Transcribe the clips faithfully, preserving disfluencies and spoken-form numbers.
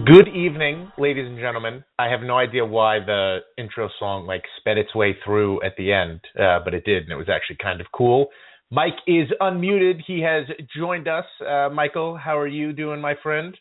Good evening, ladies and gentlemen. I have no idea why the intro song like sped its way through at the end, uh, but it did, and it was actually kind of cool. Mike is unmuted. He has joined us. Uh, Michael, how are you doing, my friend?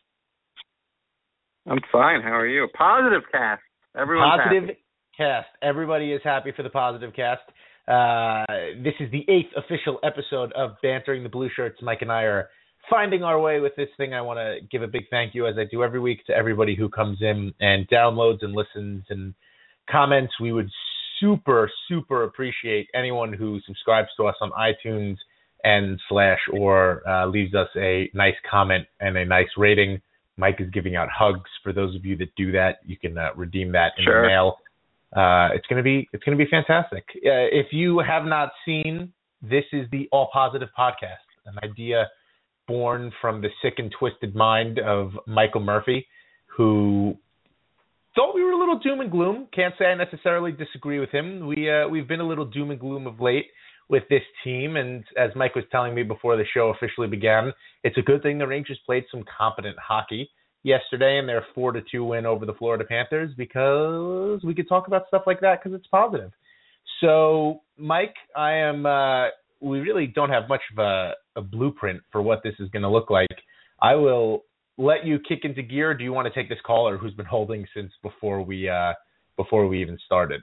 I'm fine. How are you? Positive cast. Everyone's Positive happy. cast. Everybody is happy for the positive cast. Uh, this is the eighth official episode of Bantering the Blue Shirts. Mike and I are finding our way with this thing. I want to give a big thank you, as I do every week, to everybody who comes in and downloads and listens and comments. We would super, super appreciate anyone who subscribes to us on iTunes and slash or uh, leaves us a nice comment and a nice rating. Mike is giving out hugs for those of you that do that. You can uh, redeem that in Sure. the mail. Uh, it's gonna be it's gonna be fantastic. Uh, if you have not seen, this is the All Positive Podcast, an idea born from the sick and twisted mind of Michael Murphy, who thought we were a little doom and gloom. Can't say I necessarily disagree with him. We uh, we've been a little doom and gloom of late with this team, and as Mike was telling me before the show officially began, it's a good thing the Rangers played some competent hockey yesterday in their four to two win over the Florida Panthers, because we could talk about stuff like that because it's positive. So, Mike, I am. Uh, we really don't have much of a, a blueprint for what this is going to look like. I will let you kick into gear. Do you want to take this caller who's been holding since before we uh, before we even started?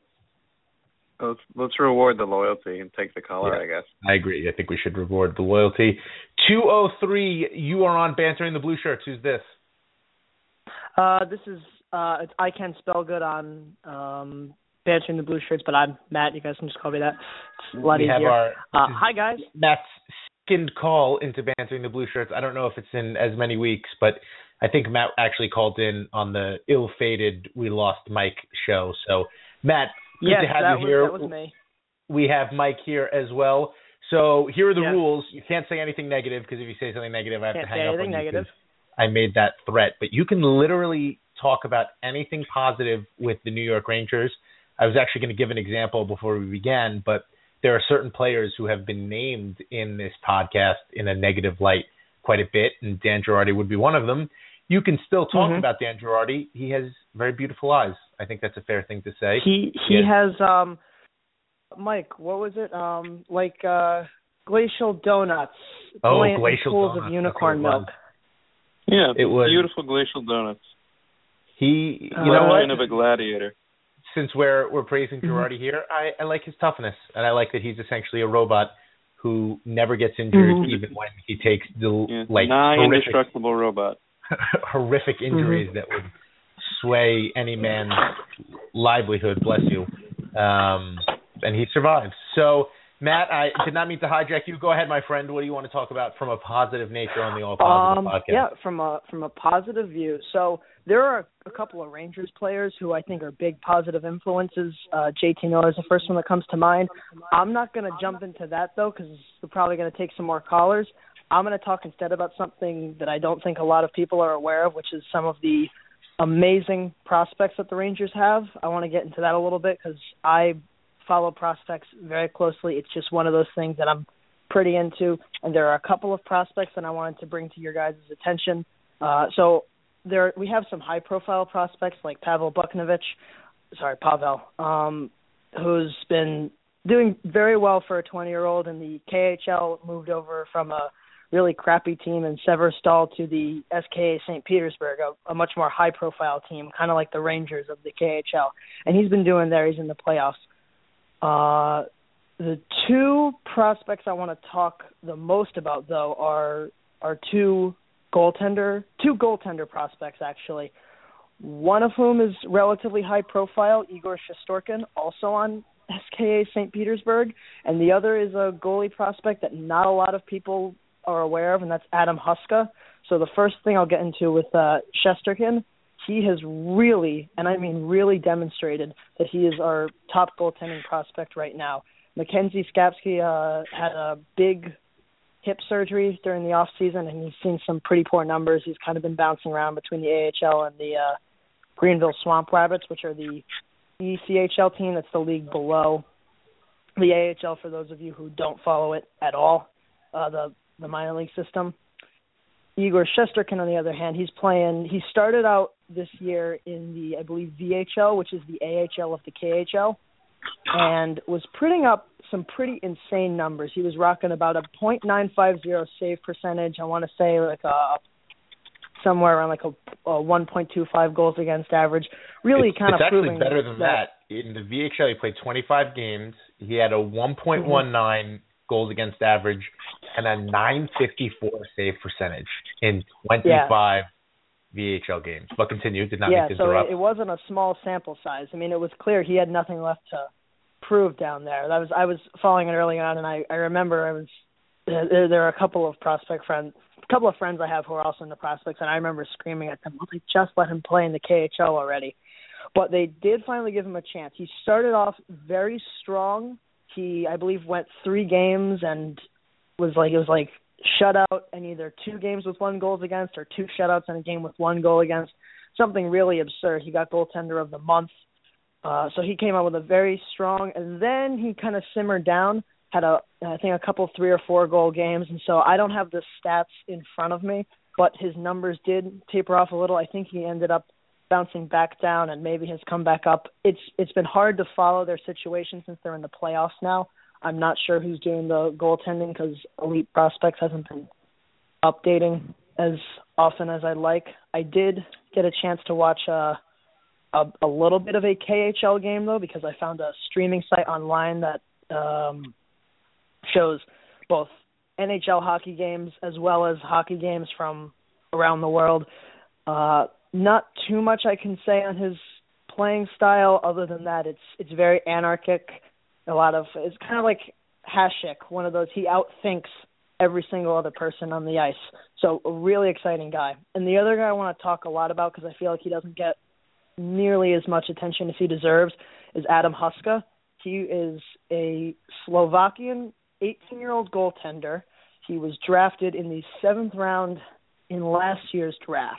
Let's, let's reward the loyalty and take the caller, Yeah, I guess. I agree. I think we should reward the loyalty. two oh three, you are on Bantering the Blue Shirts. Who's this? Uh, this is, uh, it's, I can spell good on um, Bantering the Blue Shirts, but I'm Matt. You guys can just call me that. It's a lot we easier. Have our, uh, hi, guys. Matt's second call into Bantering the Blue Shirts. I don't know if it's in as many weeks, but I think Matt actually called in on the ill-fated We Lost Mike show. So, Matt, good yes, to have that you was, here. that was me. We have Mike here as well. So here are the yeah. rules. You can't say anything negative, because if you say something negative, I have Can't to hang say up on you. negative. I made that threat. But you can literally talk about anything positive with the New York Rangers. I was actually going to give an example before we began, but there are certain players who have been named in this podcast in a negative light quite a bit, and Dan Girardi would be one of them. You can still talk mm-hmm. about Dan Girardi. He has very beautiful eyes. I think that's a fair thing to say. He he, he has, has um Mike, what was it? Um like uh glacial donuts. Oh, glacial pools donuts. of unicorn milk. Yeah, it was beautiful glacial donuts. He, you uh, know what? Kind of a gladiator. Since we're we're praising Girardi here, I, I like his toughness, and I like that he's essentially a robot who never gets injured, mm-hmm. even when he takes the yeah, like nigh horrific, indestructible robot. horrific injuries mm-hmm. that would sway any man's livelihood. Bless you, um, and he survives. So, Matt, I did not mean to hijack you. Go ahead, my friend. What do you want to talk about from a positive nature on the All Positive um, podcast? Yeah, from a from a positive view. So there are a couple of Rangers players who I think are big positive influences. Uh, J T Miller is the first one that comes to mind. I'm not going to jump into that, though, because we're probably going to take some more callers. I'm going to talk instead about something that I don't think a lot of people are aware of, which is some of the amazing prospects that the Rangers have. I want to get into that a little bit because I follow prospects very closely. It's just one of those things that I'm pretty into, and there are a couple of prospects that I wanted to bring to your guys' attention. Uh, so there, we have some high-profile prospects like Pavel Buchnevich, sorry, Pavel, um, who's been doing very well for a twenty-year-old in the K H L, moved over from a really crappy team in Severstal to the S K A Saint Petersburg, a, a much more high-profile team, kind of like the Rangers of the K H L. And he's been doing there. He's in the playoffs. Uh, the two prospects I want to talk the most about, though, are are two goaltender, two goaltender prospects, actually. One of whom is relatively high-profile, Igor Shesterkin, also on S K A Saint Petersburg, and the other is a goalie prospect that not a lot of people are aware of, and that's Adam Huska. So the first thing I'll get into with uh, Shesterkin, he has really, and I mean really demonstrated that he is our top goaltending prospect right now. Mackenzie Skapsky uh, had a big hip surgery during the off season, and he's seen some pretty poor numbers. He's kind of been bouncing around between the A H L and the uh, Greenville Swamp Rabbits, which are the E C H L team. That's the league below the A H L, for those of you who don't follow it at all, uh, the, the minor league system. Igor Shesterkin, on the other hand, he's playing. He started out this year in the, I believe, V H L, which is the A H L of the K H L, and was putting up some pretty insane numbers. He was rocking about a point nine five zero save percentage. I want to say like a somewhere around like a, a one point two five goals against average. Really it's, kind it's of actually proving better than that. that. In the V H L, he played twenty-five games. He had a one point one nine mm-hmm. goals against average and a nine fifty-four save percentage in twenty-five yeah. V H L games. But continue, did not yeah, mean to so interrupt. It, it wasn't a small sample size. I mean, it was clear he had nothing left to prove down there. That was I was following it early on, and I, I remember I was there, there are a couple of prospect friends, a couple of friends I have who are also in the prospects, and I remember screaming at them, well, they just let him play in the K H L already. But they did finally give him a chance. He started off very strong. He, I believe, went three games and was like it was like shutout and either two games with one goals against or two shutouts and a game with one goal against. Something really absurd. He got goaltender of the month. Uh, so he came out with a very strong, and then he kind of simmered down, had a, I think a couple three or four goal games, and so I don't have the stats in front of me, but his numbers did taper off a little. I think he ended up bouncing back down and maybe has come back up. It's It's been hard to follow their situation since they're in the playoffs now. I'm not sure who's doing the goaltending because Elite Prospects hasn't been updating as often as I'd like. I did get a chance to watch uh, a, a little bit of a K H L game, though, because I found a streaming site online that um, shows both N H L hockey games as well as hockey games from around the world. Uh, not too much I can say on his playing style other than that it's it's very anarchic. A lot of it's kind of like Hasek, one of those, he outthinks every single other person on the ice. So a really exciting guy. And the other guy I want to talk a lot about because I feel like he doesn't get nearly as much attention as he deserves is Adam Huska. He is a Slovakian eighteen-year-old goaltender. He was drafted in the seventh round in last year's draft.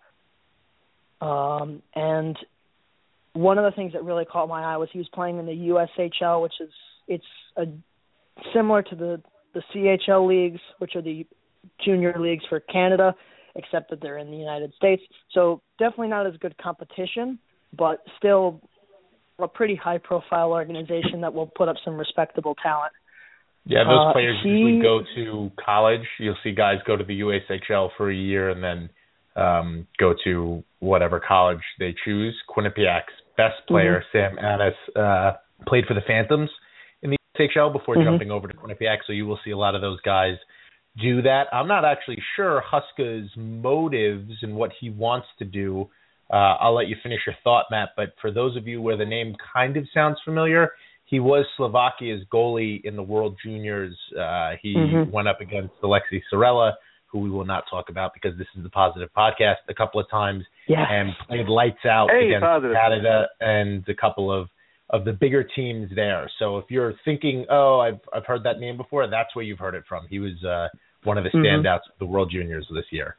Um, and one of the things that really caught my eye was he was playing in the U S H L, which is it's a, similar to the, the C H L leagues, which are the junior leagues for Canada, except that they're in the United States. So definitely not as good competition, but still a pretty high-profile organization that will put up some respectable talent. Yeah, those uh, players he, usually go to college. You'll see guys go to the U S H L for a year and then um, go to whatever college they choose. Quinnipiac's best player, mm-hmm. Sam Anis, uh, played for the Phantoms in the U S H L before mm-hmm. jumping over to Quinnipiac, so you will see a lot of those guys do that. I'm not actually sure Huska's motives and what he wants to do. Uh, I'll let you finish your thought, Matt, but for those of you where the name kind of sounds familiar, he was Slovakia's goalie in the World Juniors. Uh, he mm-hmm. went up against Alexei Sorella, who we will not talk about because this is the Positive Podcast, a couple of times, yeah. and played lights out hey, against positive. Canada and a couple of, of the bigger teams there. So if you're thinking, oh, I've I've heard that name before, that's where you've heard it from. He was uh, one of the standouts mm-hmm. of the World Juniors this year.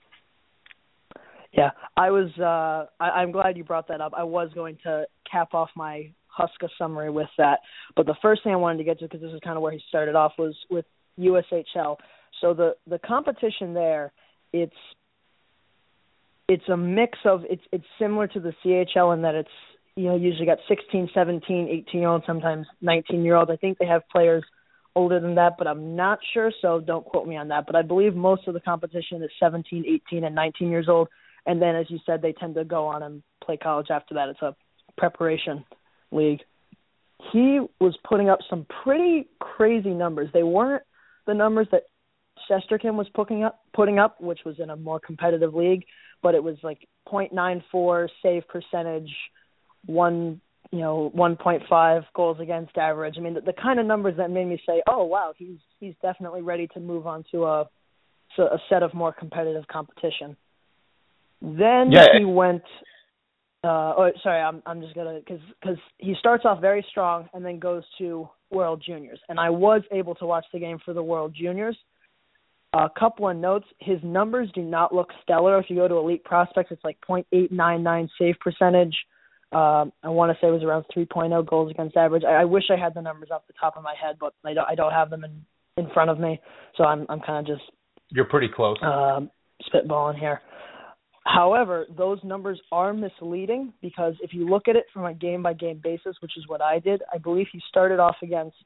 Yeah, I was. Uh, I, I'm glad you brought that up. I was going to cap off my Huska summary with that, but the first thing I wanted to get to, because this is kind of where he started off, was with U S H L. So the, the competition there, it's it's a mix of it's it's similar to the C H L in that it's you know usually got sixteen, seventeen, eighteen year olds, sometimes nineteen year olds. I think they have players older than that, but I'm not sure, so don't quote me on that. But I believe most of the competition is seventeen, eighteen, and nineteen years old. And then, as you said, they tend to go on and play college after that. It's a preparation league. He was putting up some pretty crazy numbers. They weren't the numbers that Shesterkin was putting up, putting up, which was in a more competitive league, but it was like point nine four save percentage, one you know one point five goals against average. I mean, the, the kind of numbers that made me say, oh wow, he's he's definitely ready to move on to a to a set of more competitive competition. Then yeah. he went. Uh, oh, sorry, I'm I'm just gonna because because he starts off very strong and then goes to World Juniors, and I was able to watch the game for the World Juniors. A couple of notes: his numbers do not look stellar. If you go to Elite Prospects, it's like point eight nine nine save percentage. Um, I want to say it was around three point oh goals against average. I, I wish I had the numbers off the top of my head, but I don't I don't have them in, in front of me, so I'm I'm kind of just. You're pretty close. Um, spitballing here. However, those numbers are misleading because if you look at it from a game-by-game basis, which is what I did, I believe he started off against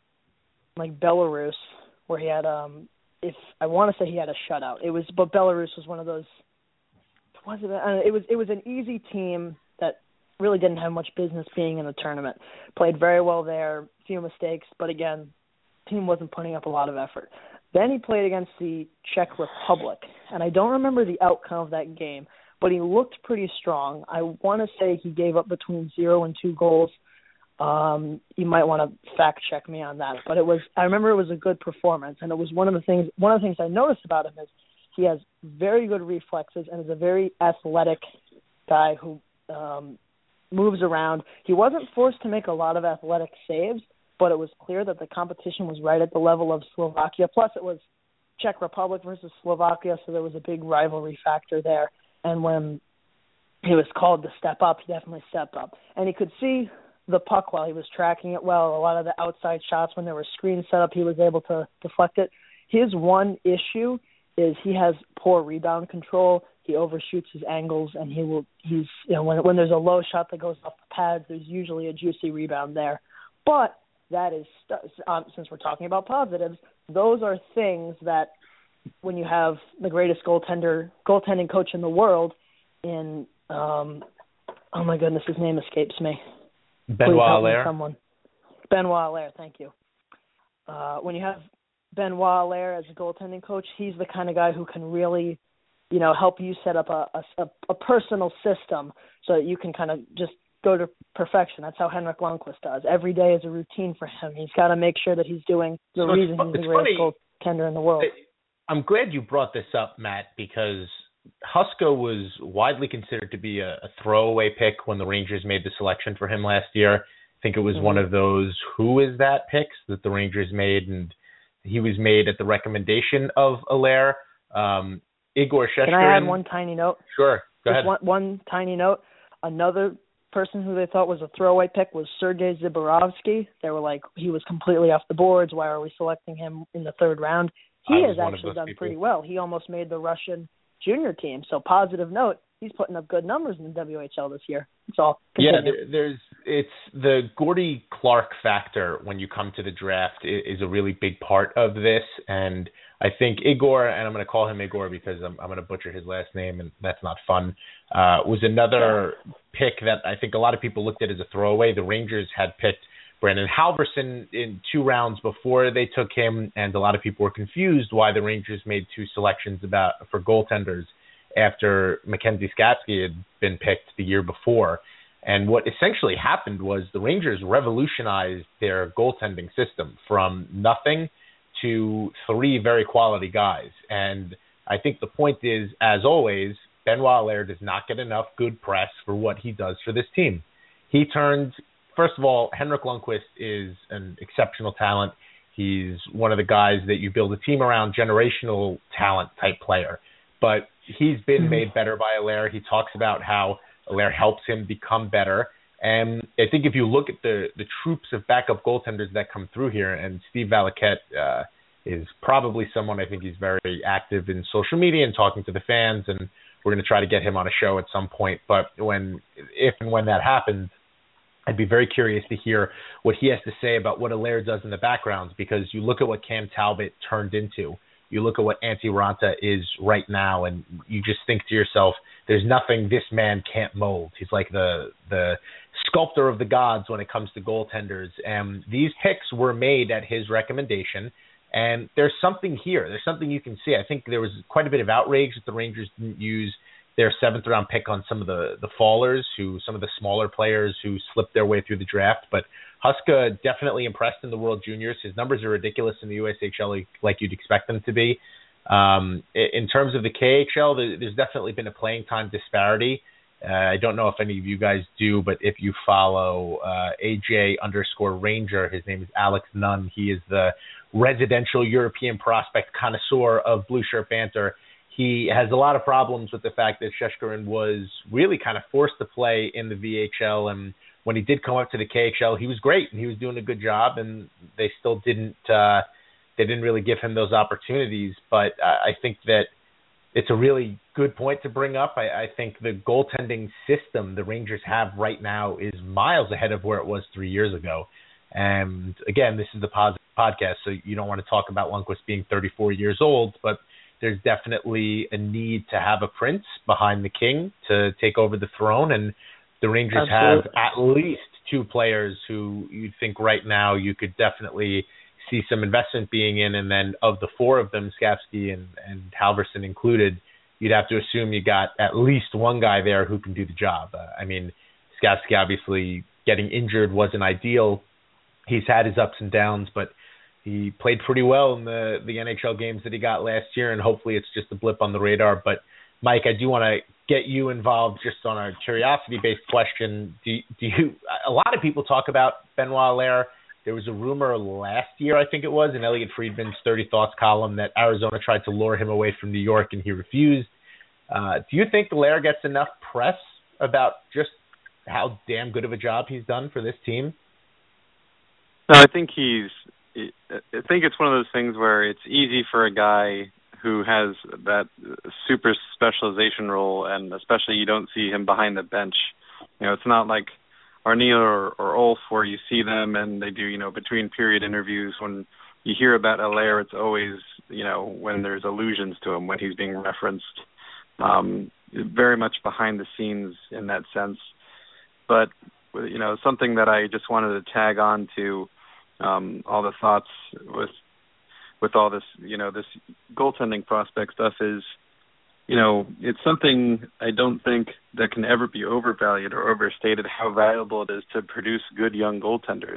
like Belarus, where he had, um, if I want to say he had a shutout. It was, but Belarus was one of those. Was it? Uh, it was. It was an easy team that really didn't have much business being in the tournament. Played very well there, few mistakes, but again, team wasn't putting up a lot of effort. Then he played against the Czech Republic, and I don't remember the outcome of that game, but he looked pretty strong. I want to say he gave up between zero and two goals. Um, you might want to fact check me on that, but it was. I remember it was a good performance, and it was one of the things. One of the things I noticed about him is he has very good reflexes and is a very athletic guy who um, moves around. He wasn't forced to make a lot of athletic saves, but it was clear that the competition was right at the level of Slovakia. Plus, it was Czech Republic versus Slovakia, so there was a big rivalry factor there. And when he was called to step up, he definitely stepped up. And he could see the puck while he was tracking it well. A lot of the outside shots, when there were screens set up, he was able to deflect it. His one issue is he has poor rebound control. He overshoots his angles, and he will. He's you know when when there's a low shot that goes off the pads, there's usually a juicy rebound there. But that is, um, since we're talking about positives, those are things that when you have the greatest goaltender, goaltending coach in the world, in um, oh my goodness, his name escapes me. Benoit Allaire. Someone. Benoit Allaire, thank you. Uh, when you have Benoit Allaire as a goaltending coach, he's the kind of guy who can really, you know, help you set up a, a, a personal system so that you can kind of just go to perfection. That's how Henrik Lundqvist does. Every day is a routine for him. He's got to make sure that he's doing the so reason he's the greatest goaltender in the world. I'm glad you brought this up, Matt, because Husko was widely considered to be a, a throwaway pick when the Rangers made the selection for him last year. I think it was mm-hmm. one of those who is that picks that the Rangers made, and he was made at the recommendation of Allaire. Um, Igor Shesterkin. Can I add one tiny note? Sure. Go Just ahead. One, one tiny note. Another person who they thought was a throwaway pick was Sergei Zborovsky. They were like, he was completely off the boards. Why are we selecting him in the third round? He has actually done people. pretty well. He almost made the Russian junior team. So positive note, he's putting up good numbers in the W H L this year. That's all. Continue. Yeah, there, there's it's the Gordy Clark factor when you come to the draft is, is a really big part of this. And I think Igor, and I'm going to call him Igor because I'm, I'm going to butcher his last name, and that's not fun, uh, was another yeah. pick that I think a lot of people looked at as a throwaway. The Rangers had picked Brandon Halverson in two rounds before they took him, and a lot of people were confused why the Rangers made two selections about for goaltenders after Mackenzie Skatsky had been picked the year before. And what essentially happened was the Rangers revolutionized their goaltending system from nothing to three very quality guys. And I think the point is, as always, Benoit Allaire does not get enough good press for what he does for this team. He turned, first of all, Henrik Lundqvist is an exceptional talent. He's one of the guys that you build a team around, generational talent type player. But he's been mm-hmm. made better by Allaire. He talks about how Allaire helps him become better. And I think if you look at the, the troops of backup goaltenders that come through here, and Steve Valiquette uh, is probably someone, I think he's very active in social media and talking to the fans, and we're going to try to get him on a show at some point. But when, if and when that happens, I'd be very curious to hear what he has to say about what Allaire does in the backgrounds, because you look at what Cam Talbot turned into. You look at what Antti Raanta is right now, and you just think to yourself, there's nothing this man can't mold. He's like the the sculptor of the gods when it comes to goaltenders. And these picks were made at his recommendation, and there's something here. There's something you can see. I think there was quite a bit of outrage that the Rangers didn't use their seventh round pick on some of the, the fallers, who some of the smaller players who slipped their way through the draft. But Huska definitely impressed in the World Juniors. His numbers are ridiculous in the U S H L, like you'd expect them to be. Um, in terms of the K H L, there's definitely been a playing time disparity. Uh, I don't know if any of you guys do, but if you follow uh, A J underscore Ranger, his name is Alex Nunn. He is the residential European prospect connoisseur of Blue Shirt Banter. He has a lot of problems with the fact that Shesterkin was really kind of forced to play in the V H L, and when he did come up to the K H L, he was great and he was doing a good job, and they still didn't uh, they didn't really give him those opportunities. But uh, I think that it's a really good point to bring up. I, I think the goaltending system the Rangers have right now is miles ahead of where it was three years ago. And again, this is the positive podcast, so you don't want to talk about Lundqvist being thirty-four years old, but there's definitely a need to have a prince behind the king to take over the throne. And the Rangers Absolutely. have at least two players who you think right now you could definitely see some investment being in. And then of the four of them, Skapski and, and Halverson included, you'd have to assume you got at least one guy there who can do the job. Uh, I mean, Skapski obviously getting injured wasn't ideal. He's had his ups and downs, but he played pretty well in the, the N H L games that he got last year, and hopefully it's just a blip on the radar. But, Mike, I do want to get you involved just on a curiosity-based question. Do, do you? A lot of people talk about Benoit Allaire. There was a rumor last year, I think it was, in Elliot Friedman's thirty Thoughts column that Arizona tried to lure him away from New York, and he refused. Uh, do you think Allaire gets enough press about just how damn good of a job he's done for this team? No, I think he's I think it's one of those things where it's easy for a guy who has that super specialization role, and especially you don't see him behind the bench. You know, it's not like Arneal or, or Ulf where you see them and they do, you know, between period interviews. When you hear about Allaire, it's always, you know, when there's allusions to him, when he's being referenced. Um, very much behind the scenes in that sense. But, you know, something that I just wanted to tag on to um, all the thoughts with with all this, you know, this goaltending prospect stuff is, you know, it's something I don't think that can ever be overvalued or overstated how valuable it is to produce good young goaltenders.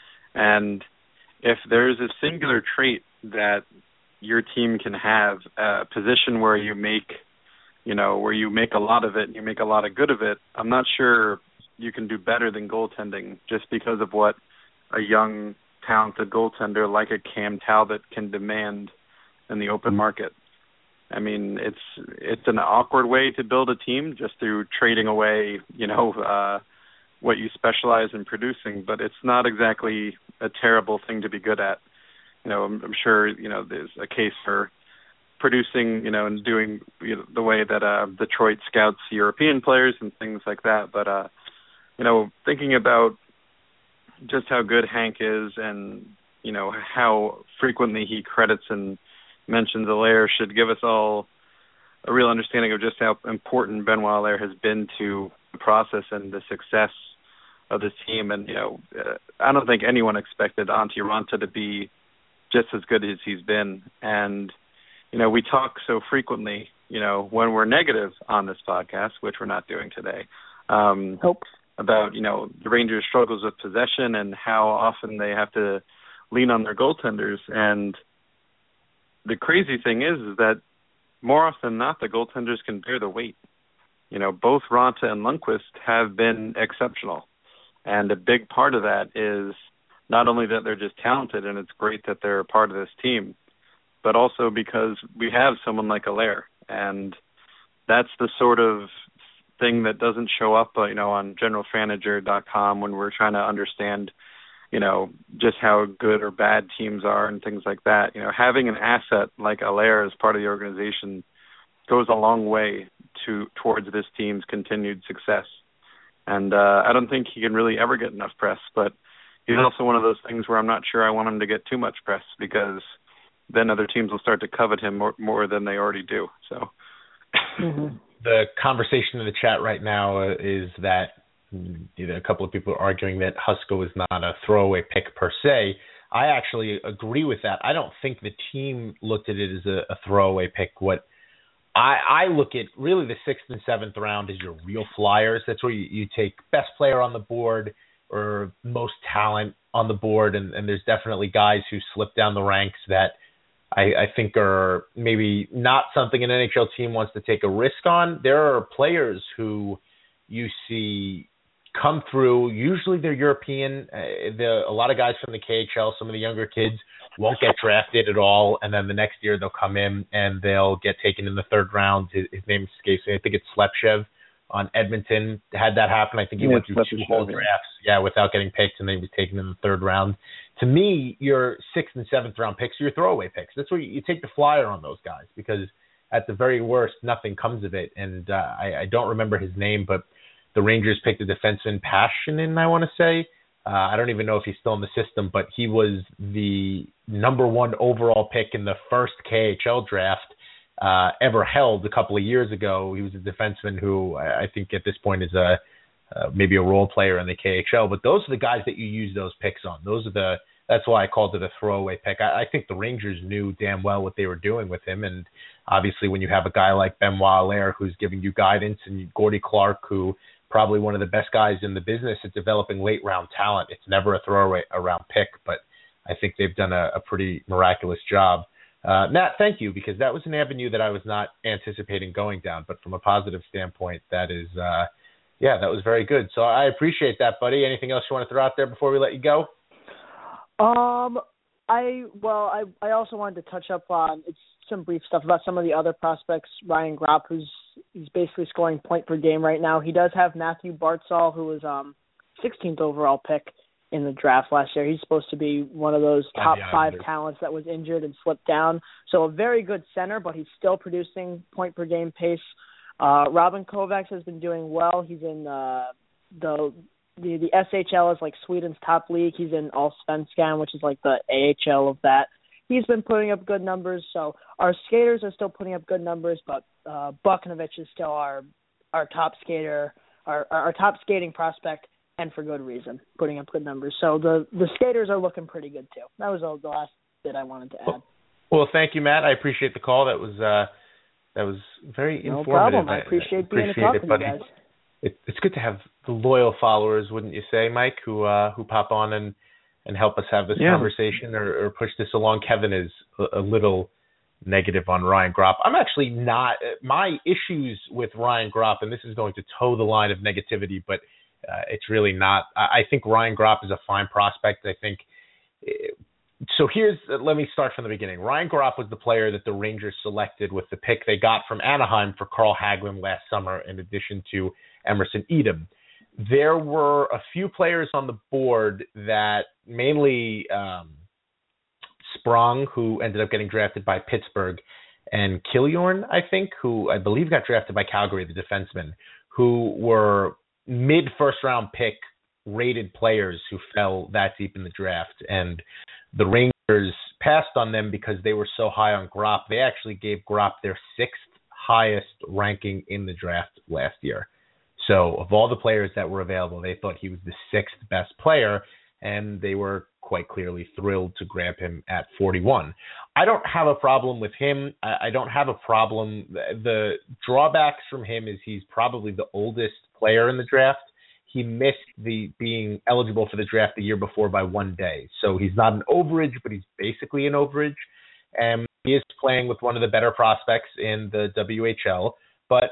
And if there's a singular trait that your team can have, a position where you make, you know, where you make a lot of it and you make a lot of good of it, I'm not sure you can do better than goaltending just because of what a young, talented goaltender like a Cam Talbot can demand in the open market. I mean, it's it's an awkward way to build a team just through trading away, you know, uh, what you specialize in producing, but it's not exactly a terrible thing to be good at. You know, I'm, I'm sure, you know, there's a case for producing, you know, and doing, you know, the way that uh, Detroit scouts European players and things like that. But, uh, you know, thinking about just how good Hank is and, you know, how frequently he credits and mentions Allaire should give us all a real understanding of just how important Benoit Allaire has been to the process and the success of this team. And, you know, uh, I don't think anyone expected Antti Raanta to be just as good as he's been. And, you know, we talk so frequently, you know, when we're negative on this podcast, which we're not doing today, um, Hope. about, you know, the Rangers' struggles with possession and how often they have to lean on their goaltenders. And the crazy thing is, is that more often than not, the goaltenders can bear the weight. You know, both Raanta and Lundqvist have been exceptional. And a big part of that is not only that they're just talented and it's great that they're a part of this team, but also because we have someone like Allaire. And that's the sort of thing that doesn't show up, uh, you know, on general manager dot com when we're trying to understand, you know, just how good or bad teams are and things like that. You know, having an asset like Allaire as part of the organization goes a long way to towards this team's continued success. And uh, I don't think he can really ever get enough press, but he's also one of those things where I'm not sure I want him to get too much press because then other teams will start to covet him more, more than they already do. So mm-hmm. The conversation in the chat right now is that you know, a couple of people are arguing that Husko is not a throwaway pick per se. I actually agree with that. I don't think the team looked at it as a, a throwaway pick. What I, I look at really the sixth and seventh round is your real flyers. That's where you, you take best player on the board or most talent on the board, and, and there's definitely guys who slip down the ranks that I, I think are maybe not something an N H L team wants to take a risk on. There are players who you see come through. Usually they're European. Uh, the, a lot of guys from the K H L, some of the younger kids won't get drafted at all, and then the next year they'll come in and they'll get taken in the third round. His, his name escapes me. I think it's Slepchev on Edmonton. Had that happen, I think he yeah, went through two whole drafts, yeah, without getting picked, and then he was taken in the third round. To me, your sixth and seventh round picks are your throwaway picks. That's where you, you take the flyer on those guys because at the very worst, nothing comes of it. And uh, I, I don't remember his name, but the Rangers picked a defenseman, Passionin, I want to say. Uh, I don't even know if he's still in the system, but he was the number one overall pick in the first K H L draft uh, ever held a couple of years ago. He was a defenseman who I think at this point is a uh, maybe a role player in the K H L. But those are the guys that you use those picks on. Those are the that's why I called it a throwaway pick. I, I think the Rangers knew damn well what they were doing with him, and obviously when you have a guy like Benoit Allaire who's giving you guidance, and Gordy Clark, who probably one of the best guys in the business at developing late round talent. It's never a throwaway around pick, but I think they've done a, a pretty miraculous job. Uh, Matt, thank you, because that was an avenue that I was not anticipating going down, but from a positive standpoint, that is, uh, yeah, that was very good. So I appreciate that, buddy. Anything else you want to throw out there before we let you go? Um, I, well, I, I also wanted to touch up on it's some brief stuff about some of the other prospects. Ryan Gropp, who's he's basically scoring point per game right now. He does have Matthew Barzal, who was um sixteenth overall pick in the draft last year. He's supposed to be one of those top yeah, five talents that was injured and slipped down. So a very good center, but he's still producing point per game pace. Uh, Robin Kovacs has been doing well. He's in uh, the the the S H L is like Sweden's top league. He's in Allsvenskan, which is like the A H L of that. He's been putting up good numbers, so our skaters are still putting up good numbers, but uh, Buchnevich is still our our top skater, our our top skating prospect, and for good reason, putting up good numbers. So the, the skaters are looking pretty good too. That was all the last bit I wanted to add. Well, thank you, Matt. I appreciate the call. That was uh, that was very no informative. problem. I appreciate I, being appreciate a talk it, with buddy. you guys. It, it's good to have the loyal followers, wouldn't you say, Mike, who uh, who pop on and, and help us have this yeah. conversation or, or push this along. Kevin is a, a little negative on Ryan Gropp. I'm actually not. My issues with Ryan Gropp, and this is going to toe the line of negativity, but uh, it's really not. I, I think Ryan Gropp is a fine prospect. I think. It, so here's. Let me start from the beginning. Ryan Gropp was the player that the Rangers selected with the pick they got from Anaheim for Carl Hagelin last summer, in addition to Emerson Edom. There were a few players on the board that mainly um, Sprong, who ended up getting drafted by Pittsburgh, and Killiorn, I think, who I believe got drafted by Calgary, the defenseman, who were mid-first round pick rated players who fell that deep in the draft. And the Rangers passed on them because they were so high on Gropp. They actually gave Gropp their sixth highest ranking in the draft last year. So of all the players that were available, they thought he was the sixth best player, and they were quite clearly thrilled to grab him at forty-one. I don't have a problem with him. I don't have a problem. The drawbacks from him is he's probably the oldest player in the draft. He missed the being eligible for the draft the year before by one day. So he's not an overage, but he's basically an overage. And he is playing with one of the better prospects in the W H L. But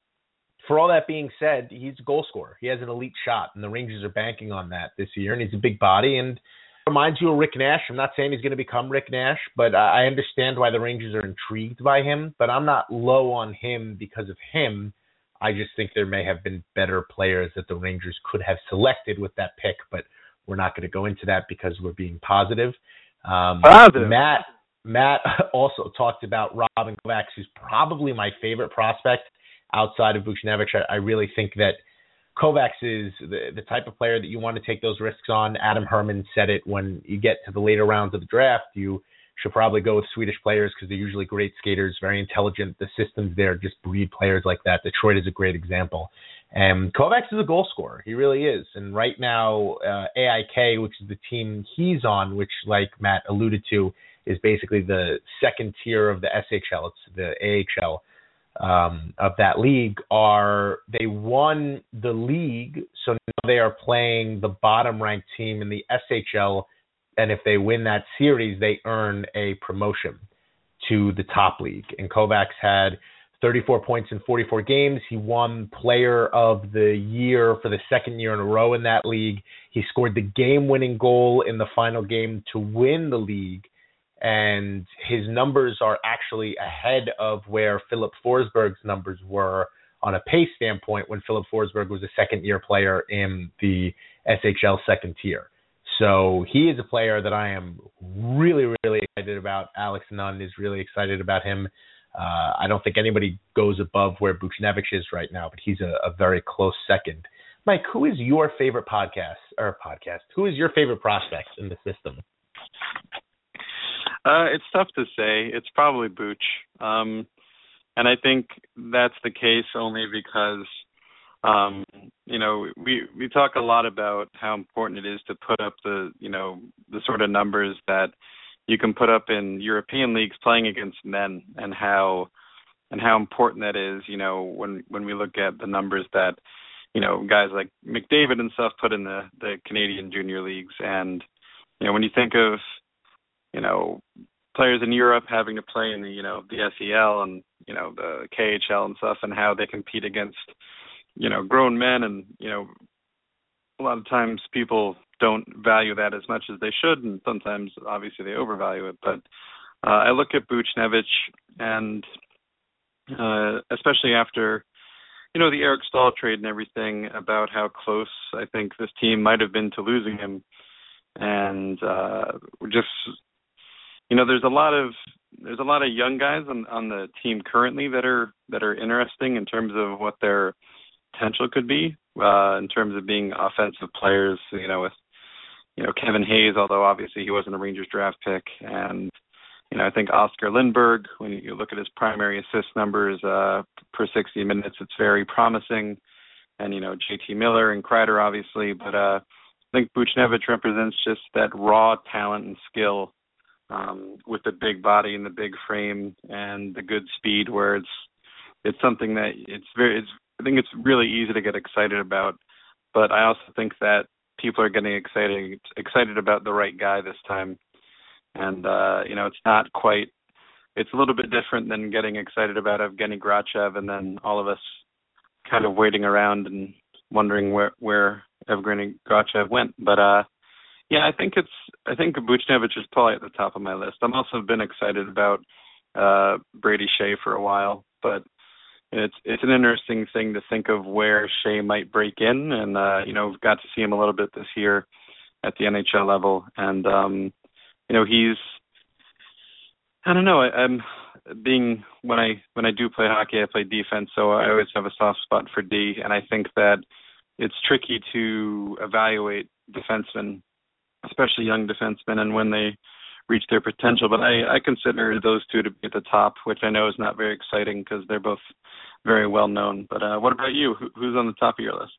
for all that being said, he's a goal scorer. He has an elite shot, and the Rangers are banking on that this year. And he's a big body, and reminds you of Rick Nash. I'm not saying he's going to become Rick Nash, but I understand why the Rangers are intrigued by him. But I'm not low on him because of him. I just think there may have been better players that the Rangers could have selected with that pick, but we're not going to go into that because we're being positive. Um, positive. Matt Matt also talked about Robin Kovacs, who's probably my favorite prospect outside of Buchnevich. I, I really think that Kovacs is the, the type of player that you want to take those risks on. Adam Herman said it when you get to the later rounds of the draft. You should probably go with Swedish players because they're usually great skaters, very intelligent. The systems there just breed players like that. Detroit is a great example. And Kovacs is a goal scorer. He really is. And right now, uh, A I K, which is the team he's on, which, like Matt alluded to, is basically the second tier of the S H L. It's the A H L. Um, of that league, are they won the league, so now they are playing the bottom ranked team in the S H L, and if they win that series, they earn a promotion to the top league. And Kovacs had thirty-four points in forty-four games. He won Player of the Year for the second year in a row in that league. He scored the game-winning goal in the final game to win the league. And his numbers are actually ahead of where Philip Forsberg's numbers were on a pace standpoint when Philip Forsberg was a second-year player in the S H L second tier. So he is a player that I am really, really excited about. Alex Nunn is really excited about him. Uh, I don't think anybody goes above where Buchnevich is right now, but he's a, a very close second. Mike, who is your favorite podcast or podcast? Who is your favorite prospect in the system? Uh, it's tough to say. It's probably Booch. Um, and I think that's the case only because, um, you know, we, we talk a lot about how important it is to put up the, you know, the sort of numbers that you can put up in European leagues playing against men, and how and how important that is, you know, when, when we look at the numbers that, you know, guys like McDavid and stuff put in the, the Canadian junior leagues. And, you know, when you think of, you know, players in Europe having to play in the, you know, the S E L and, you know, the K H L and stuff, and how they compete against, you know, grown men, and, you know, a lot of times people don't value that as much as they should, and sometimes obviously they overvalue it. But uh, I look at Buchnevich, and uh, especially after, you know, the Eric Staal trade and everything, about how close I think this team might have been to losing him. And uh, just, you know, there's a lot of there's a lot of young guys on, on the team currently that are that are interesting in terms of what their potential could be, uh, in terms of being offensive players. You know, with you know Kevin Hayes, although obviously he wasn't a Rangers draft pick, and you know I think Oscar Lindberg, when you look at his primary assist numbers uh, per sixty minutes, it's very promising. And you know J T Miller and Kreider, obviously, but uh, I think Buchnevich represents just that raw talent and skill, um, with the big body and the big frame and the good speed, where it's it's something that it's very it's I think it's really easy to get excited about. But I also think that people are getting excited excited about the right guy this time. And uh, you know, it's not quite it's a little bit different than getting excited about Evgeny Grachev and then all of us kind of waiting around and wondering where where Evgeny Grachev went. But uh yeah, I think it's I think Buchnevich is probably at the top of my list. I'm also been excited about uh Brady Shea for a while, but it's it's an interesting thing to think of where Shea might break in, and uh, you know, we've got to see him a little bit this year at the N H L level, and um, you know, he's I don't know, I, I'm being when I when I do play hockey, I play defense, so I always have a soft spot for D, and I think that it's tricky to evaluate defensemen, especially young defensemen, and when they reach their potential. But I, I consider those two to be at the top, which I know is not very exciting because they're both very well known. But uh, what about you? Who, who's on the top of your list?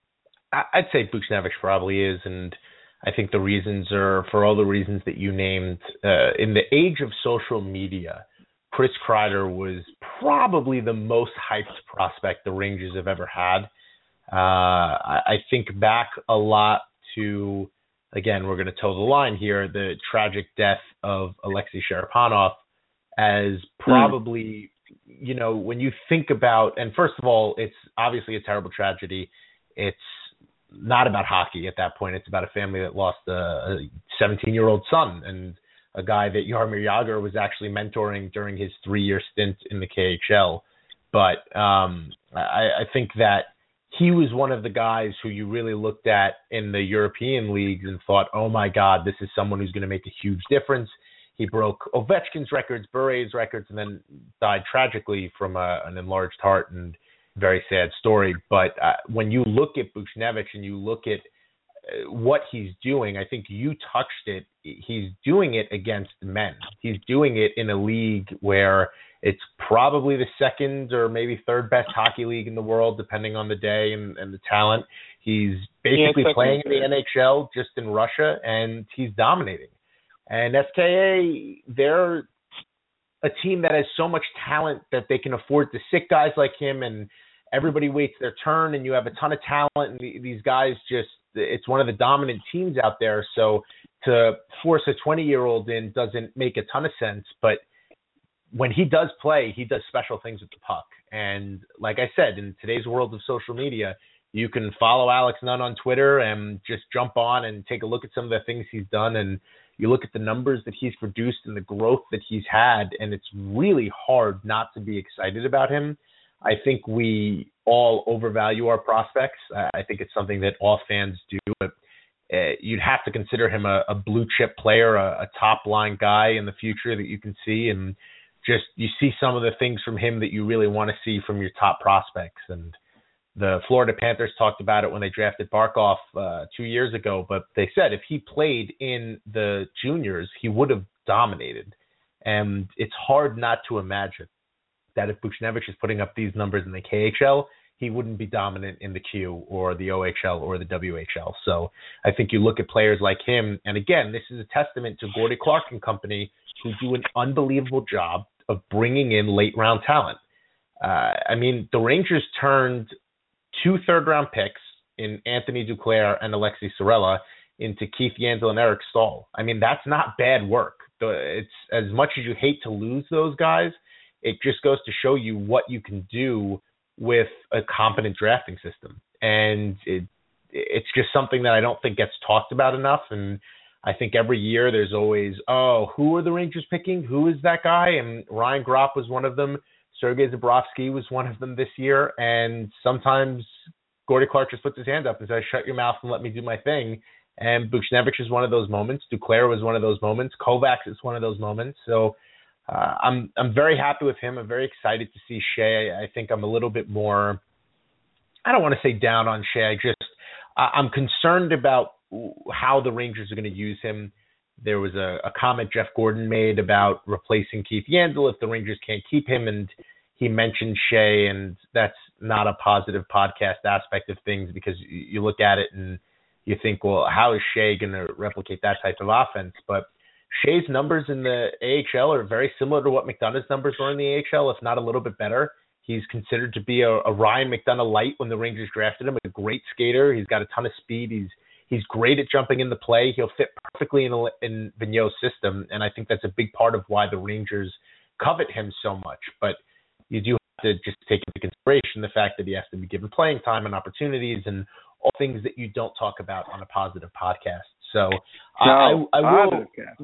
I'd say Buchnevich probably is, and I think the reasons are for all the reasons that you named. Uh, in the age of social media, Chris Kreider was probably the most hyped prospect the Rangers have ever had. Uh, I, I think back a lot to, again, we're going to toe the line here, the tragic death of Alexei Sharapanov as probably, mm. you know, when you think about, and first of all, it's obviously a terrible tragedy. It's not about hockey at that point. It's about a family that lost a seventeen-year-old son and a guy that Jaromir Jagr was actually mentoring during his three-year stint in the K H L. But um, I, I think that he was one of the guys who you really looked at in the European leagues and thought, oh, my God, this is someone who's going to make a huge difference. He broke Ovechkin's records, Bure's records, and then died tragically from a, an enlarged heart, and very sad story. But uh, when you look at Buchnevich and you look at uh, what he's doing, I think you touched it. He's doing it against men. He's doing it in a league where it's probably the second or maybe third best hockey league in the world, depending on the day and, and the talent. He's basically yeah, playing in the N H L just in Russia, and he's dominating. And S K A, they're a team that has so much talent that they can afford to sit guys like him, and everybody waits their turn, and you have a ton of talent, and these guys just, it's one of the dominant teams out there. So to force a twenty-year-old in doesn't make a ton of sense, but when he does play, he does special things with the puck. And like I said, in today's world of social media, you can follow Alex Nunn on Twitter and just jump on and take a look at some of the things he's done. And you look at the numbers that he's produced and the growth that he's had, and it's really hard not to be excited about him. I think we all overvalue our prospects. I think it's something that all fans do. But uh, you'd have to consider him a, a blue chip player, a, a top line guy in the future that you can see. And just you see some of the things from him that you really want to see from your top prospects. And the Florida Panthers talked about it when they drafted Barkov uh, two years ago, but they said if he played in the juniors, he would have dominated. And it's hard not to imagine that if Buchnevich is putting up these numbers in the K H L, he wouldn't be dominant in the Q or the O H L or the W H L. So I think you look at players like him, and again, this is a testament to Gordie Clark and company, who do an unbelievable job of bringing in late-round talent. Uh, I mean, the Rangers turned two third-round picks in Anthony Duclair and Alexi Sorella into Keith Yandel and Eric Stahl. I mean, that's not bad work. It's as much as you hate to lose those guys, it just goes to show you what you can do with a competent drafting system. And it, it's just something that I don't think gets talked about enough. And I think every year there's always, oh, who are the Rangers picking? Who is that guy? And Ryan Gropp was one of them. Sergei Zborowski was one of them this year. And sometimes Gordie Clark just puts his hand up and says, shut your mouth and let me do my thing. And Buchnevich is one of those moments. Duclair was one of those moments. Kovacs is one of those moments. So uh, I'm I'm very happy with him. I'm very excited to see Shea. I think I'm a little bit more, I don't want to say down on Shea. I just, I'm concerned about how the Rangers are going to use him. There was a, a comment Jeff Gordon made about replacing Keith Yandel if the Rangers can't keep him, and he mentioned Shea, and that's not a positive podcast aspect of things, because you, you look at it and you think, well, how is Shea going to replicate that type of offense? But Shea's numbers in the A H L are very similar to what McDonough's numbers were in the A H L, if not a little bit better. He's considered to be a, a Ryan McDonough light when the Rangers drafted him. A great skater. He's got a ton of speed. He's he's great at jumping in the play. He'll fit perfectly in, in Vigneault's system, and I think that's a big part of why the Rangers covet him so much. But you do have to just take into consideration the fact that he has to be given playing time and opportunities and all things that you don't talk about on a positive podcast. So no, I, I, I will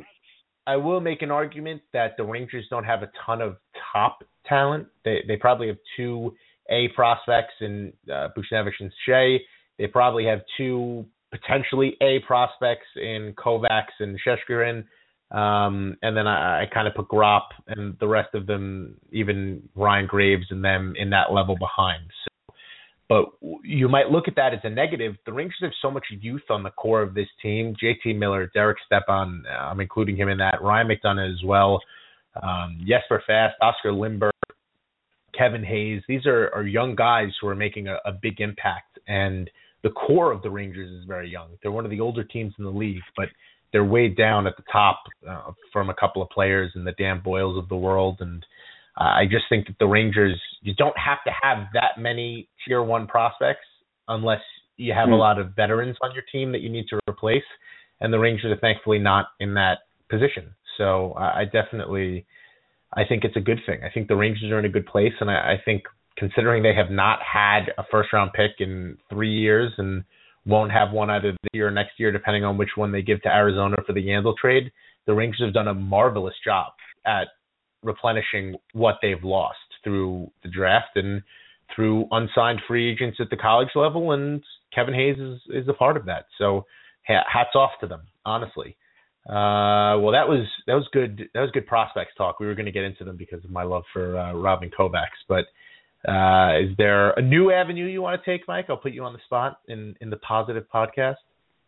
I will make an argument that the Rangers don't have a ton of top talent. They they probably have two A prospects in uh, Buchnevich and Shea. They probably have two potentially A prospects in Kovacs and Shesterkin. Um, and then I, I kind of put Gropp and the rest of them, even Ryan Graves and them, in that level behind. So, but you might look at that as a negative. The Rangers have so much youth on the core of this team. J T Miller, Derek Stepan, I'm including him in that. Ryan McDonough as well. Um, Jesper Fast, Oscar Lindberg, Kevin Hayes. These are, are young guys who are making a, a big impact. And the core of the Rangers is very young. They're one of the older teams in the league, but they're way down at the top uh, from a couple of players in the Dan Boyles of the world. And uh, I just think that the Rangers, you don't have to have that many tier one prospects unless you have mm. a lot of veterans on your team that you need to replace. And the Rangers are thankfully not in that position. So uh, I definitely, I think it's a good thing. I think the Rangers are in a good place. And I, I think considering they have not had a first round pick in three years and won't have one either this year or next year, depending on which one they give to Arizona for the Yandel trade, the Rangers have done a marvelous job at replenishing what they've lost through the draft and through unsigned free agents at the college level, and Kevin Hayes is, is a part of that. So hats off to them, honestly. Uh, well, that was that was good. That was good prospects talk. We were going to get into them because of my love for uh, Robin Kovacs, but Uh, is there a new avenue you want to take, Mike? I'll put you on the spot in, in the positive podcast.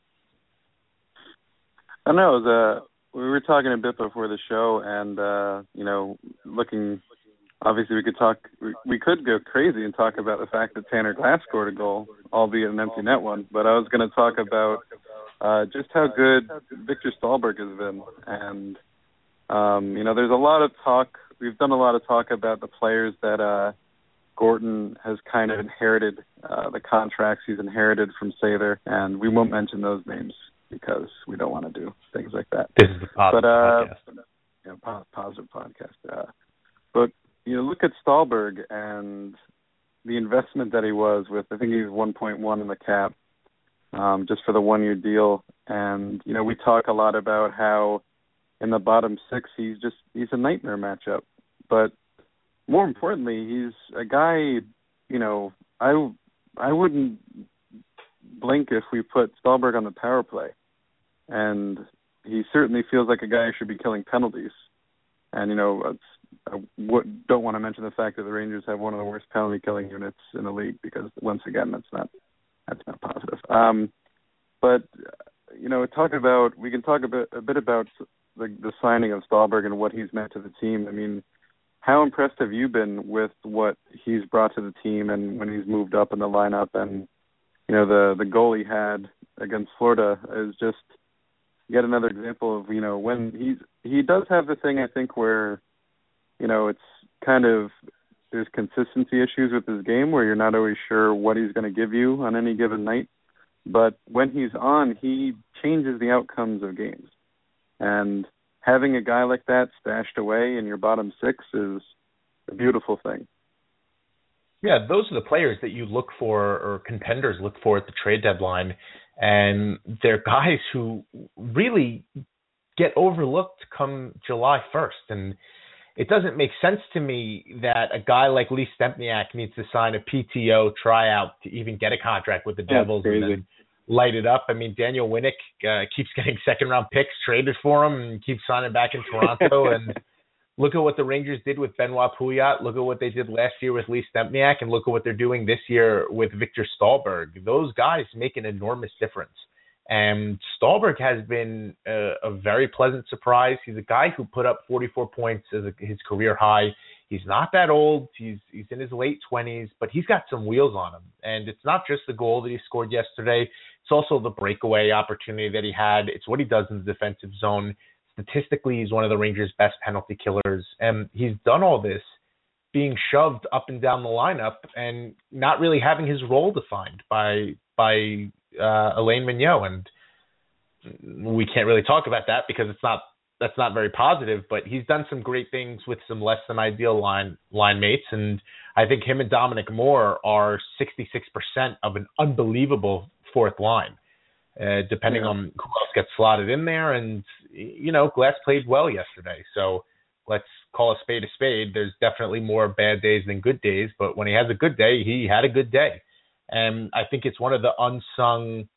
I know. The, we were talking a bit before the show, and, uh, you know, looking, obviously we could talk, we, we could go crazy and talk about the fact that Tanner Glass scored a goal, albeit an empty net one. But I was going to talk about uh, just how good Victor Stahlberg has been. And, um, you know, there's a lot of talk. We've done a lot of talk about the players that uh, Gorton has kind of inherited, uh, the contracts he's inherited from Sather, and we won't mention those names because we don't want to do things like that. This is the positive but, uh, podcast. Yeah, po- positive podcast. Uh, but, you know, look at Stahlberg and the investment that he was with. I think he was one point one in the cap um, just for the one-year deal. And, you know, we talk a lot about how in the bottom six he's just he's a nightmare matchup. But more importantly, he's a guy, you know, I, I wouldn't blink if we put Stahlberg on the power play. And he certainly feels like a guy who should be killing penalties. And, you know, I w- don't want to mention the fact that the Rangers have one of the worst penalty killing units in the league, because once again, that's not that's not positive. Um, but you know, talk about we can talk a bit a bit about the, the signing of Stahlberg and what he's meant to the team. I mean, how impressed have you been with what he's brought to the team, and when he's moved up in the lineup, and you know, the the goal he had against Florida is just yet another example of, you know, when he's he does have the thing, I think, where, you know, it's kind of, there's consistency issues with his game where you're not always sure what he's going to give you on any given night. But when he's on, he changes the outcomes of games. And having a guy like that stashed away in your bottom six is a beautiful thing. Yeah, those are the players that you look for, or contenders look for at the trade deadline. And they're guys who really get overlooked come July first. And it doesn't make sense to me that a guy like Lee Stempniak needs to sign a P T O tryout to even get a contract with the Devils and then light it up. I mean, Daniel Winnick uh, keeps getting second-round picks traded for him and keeps signing back in Toronto. And look at what the Rangers did with Benoit Pouliot. Look at what they did last year with Lee Stempniak, and look at what they're doing this year with Victor Stahlberg. Those guys make an enormous difference. And Stahlberg has been a, a very pleasant surprise. He's a guy who put up forty-four points as a, his career high. He's not that old. He's he's in his late twenties, but he's got some wheels on him. And it's not just the goal that he scored yesterday. It's also the breakaway opportunity that he had. It's what he does in the defensive zone. Statistically, he's one of the Rangers' best penalty killers. And he's done all this being shoved up and down the lineup and not really having his role defined by by uh, Alain Vigneault. And we can't really talk about that because it's not that's not very positive, but he's done some great things with some less than ideal line line mates. And I think him and Dominic Moore are sixty-six percent of an unbelievable fourth line, uh, depending yeah. on who else gets slotted in there. And, you know, Glass played well yesterday. So let's call a spade a spade. There's definitely more bad days than good days, but when he has a good day, he had a good day. And I think it's one of the unsung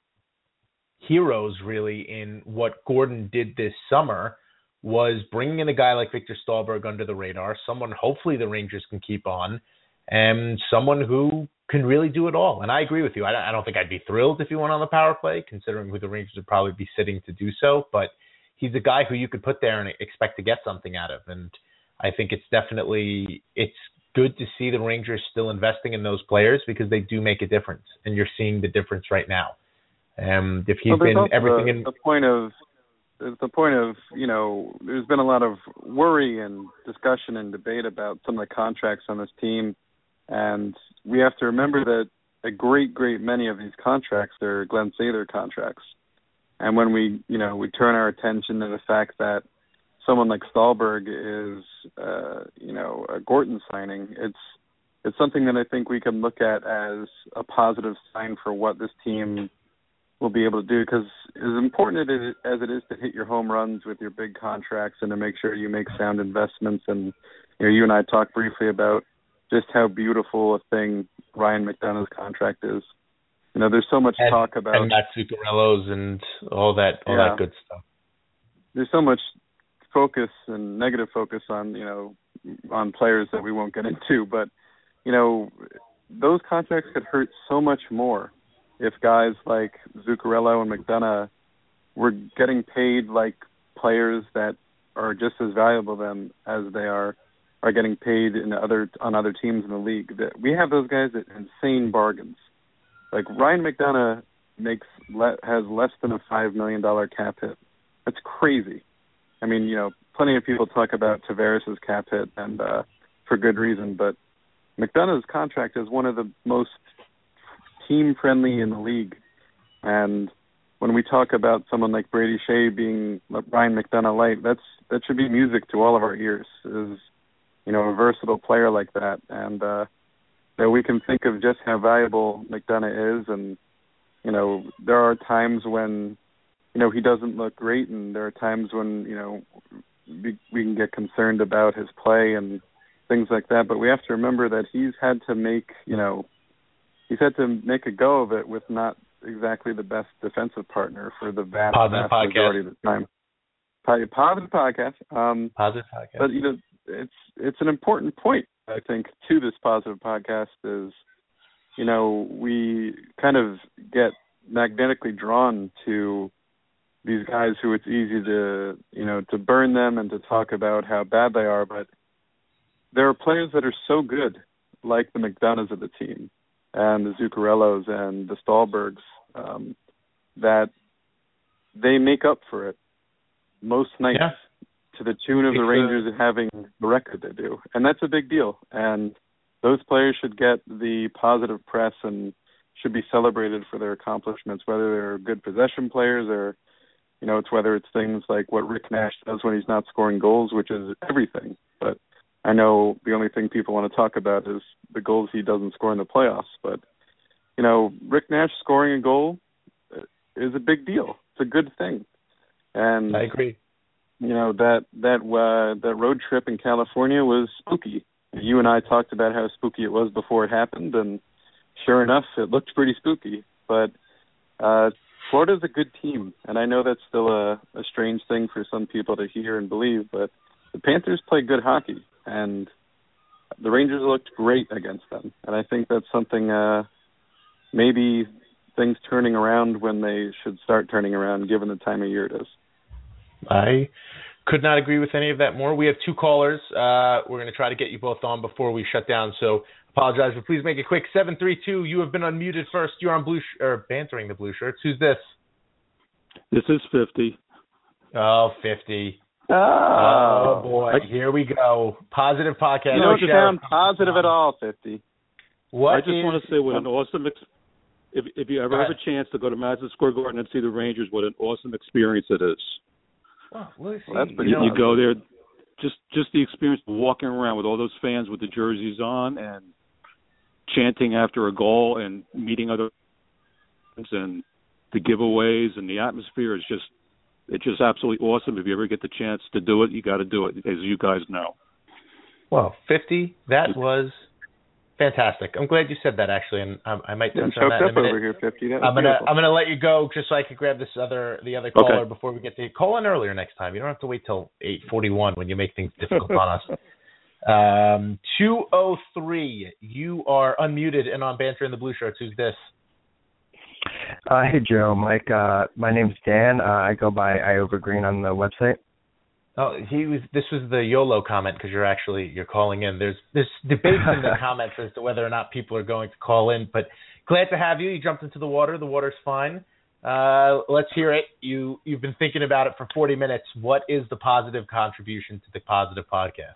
heroes, really, in what Gordon did this summer, was bringing in a guy like Victor Stahlberg under the radar, someone hopefully the Rangers can keep on, and someone who can really do it all. And I agree with you. I, I don't think I'd be thrilled if he went on the power play, considering who the Rangers would probably be sitting to do so, but he's a guy who you could put there and expect to get something out of. And I think it's definitely, it's good to see the Rangers still investing in those players because they do make a difference, and you're seeing the difference right now. Um, if he's well, been everything the, in the point of the point of, you know, there's been a lot of worry and discussion and debate about some of the contracts on this team, and we have to remember that a great, great many of these contracts are Glenn Sather contracts. And when we, you know, we turn our attention to the fact that someone like Stahlberg is, uh, you know, a Gorton signing, it's it's something that I think we can look at as a positive sign for what this team will be able to do, because as important as it is to hit your home runs with your big contracts and to make sure you make sound investments, and you know, you and I talked briefly about just how beautiful a thing Ryan McDonough's contract is. You know, there's so much and, talk about and Matt Zuccarello's and all that, all yeah, that good stuff. There's so much focus and negative focus on, you know, on players that we won't get into, but you know, those contracts could hurt so much more if guys like Zuccarello and McDonough were getting paid like players that are just as valuable to them as they are are getting paid in other on other teams in the league. That we have those guys at insane bargains. Like Ryan McDonough makes le- has less than a five million dollar cap hit. That's crazy. I mean, you know, plenty of people talk about Tavares' cap hit, and uh, for good reason. But McDonough's contract is one of the most team-friendly in the league. And when we talk about someone like Brady Shea being Ryan McDonough light, that's that should be music to all of our ears. Is, you know, a versatile player like that, and uh, that we can think of just how valuable McDonough is. And you know, there are times when, you know, he doesn't look great, and there are times when, you know, we, we can get concerned about his play and things like that. But we have to remember that he's had to make, you know, he's had to make a go of it with not exactly the best defensive partner for the vast, vast majority of the time. Positive podcast. Um, Positive podcast. But, you know, it's it's an important point, I think, to this positive podcast is, you know, we kind of get magnetically drawn to these guys who it's easy to, you know, to burn them and to talk about how bad they are, but there are players that are so good, like the McDonoughs of the team and the Zuccarellos and the Stahlbergs, um, that they make up for it most nights. Yeah. To the tune of the Rangers having the record they do. And that's a big deal. And those players should get the positive press and should be celebrated for their accomplishments, whether they're good possession players or, you know, it's whether it's things like what Rick Nash does when he's not scoring goals, which is everything. But I know the only thing people want to talk about is the goals he doesn't score in the playoffs. But, you know, Rick Nash scoring a goal is a big deal. It's a good thing. And I agree. You know, that that uh, that road trip in California was spooky. You and I talked about how spooky it was before it happened, and sure enough, it looked pretty spooky. But uh, Florida's a good team, and I know that's still a, a strange thing for some people to hear and believe, but the Panthers play good hockey, and the Rangers looked great against them. And I think that's something, uh, maybe things turning around when they should start turning around, given the time of year it is. I could not agree with any of that more. We have two callers. Uh, we're going to try to get you both on before we shut down, so apologize, but please make it quick. seven three two, you have been unmuted first. You're on blue sh- or bantering the blue shirts. Who's this? This is fifty. Oh, fifty. Oh, oh boy. I, Here we go. Positive podcast. You don't sound positive at all, fifty. What I just is... want to say what an awesome ex- if, if you ever have a chance to go to Madison Square Garden and see the Rangers, what an awesome experience it is. Well, well, that's pretty you, you go there, just just the experience of walking around with all those fans with the jerseys on and chanting after a goal and meeting other fans and the giveaways and the atmosphere is just it's just absolutely awesome. If you ever get the chance to do it, you got to do it, as you guys know. Well, fifty, that was fantastic. I'm glad you said that, actually, and um, I might touch on that in a minute. Over here, fifty. I'm gonna beautiful. I'm gonna let you go just so I can grab this other the other caller okay. before we get to call in earlier next time. You don't have to wait till eight forty-one when you make things difficult on us. Um, two oh three, you are unmuted and on Banter in the Blue Shirts. Who's this? Uh, hey Joe, Mike. Uh, my name's Dan. Uh, I go by Iovergreen on the website. Oh, he was. This was the YOLO comment because you're actually you're calling in. There's this debate in the comments as to whether or not people are going to call in. But glad to have you. You jumped into the water. The water's fine. Uh, let's hear it. You you've been thinking about it for forty minutes. What is the positive contribution to the positive podcast?